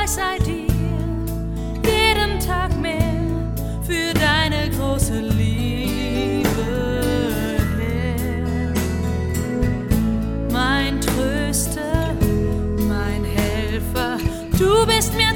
sei dir jeden Tag mehr für deine große Liebe, Herr. Mein Tröster, mein Helfer, du bist mir